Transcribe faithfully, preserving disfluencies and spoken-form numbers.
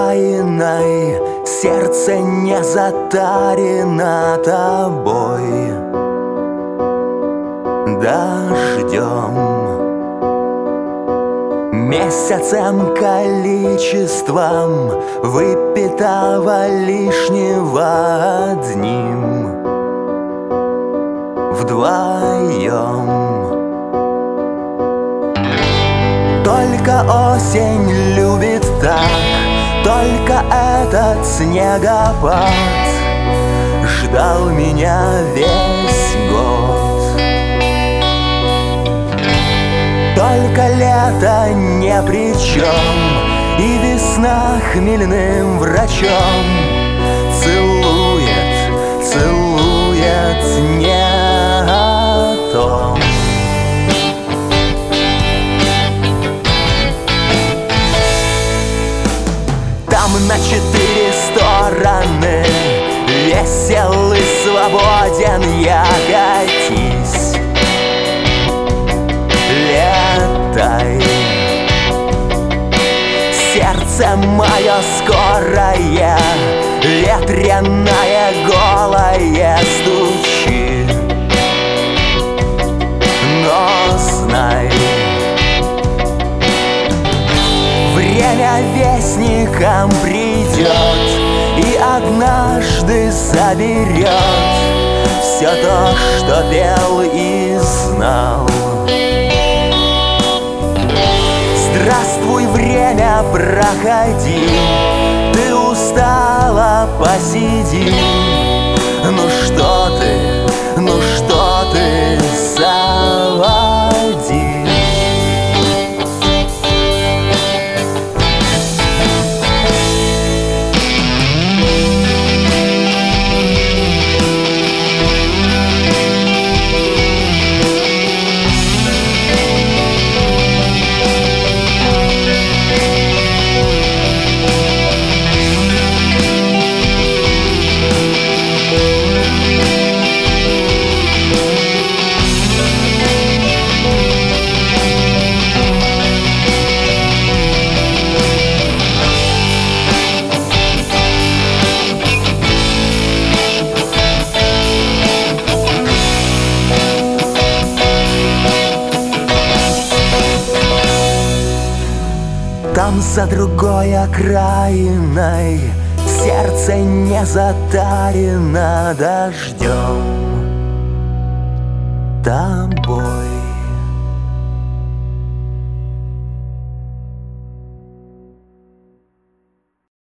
окраиной, сердце не затарено тобой, дождем, месяцем, количеством выпитого лишнего одним, вдвоем. Только осень любит так, только этот снегопад ждал меня весь год. Только лето не при чем, и весна хмельным врачом целует, целует не о том. На четыре стороны весел и свободен я, катись, летай. Сердце мое скорое, ветреное, голое, стучи, но знай, время вестником придет и однажды заберет все то, что пел и знал. Здравствуй, время, проходи, ты устала, посиди. Ну что ты, ну что ты, заводи. Там за другой окраиной сердце не затарено дождем тобой.